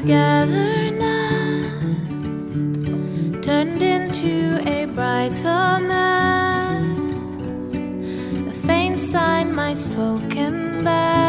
togetherness turned into a brighter mess, a faint sign, my spoken bed.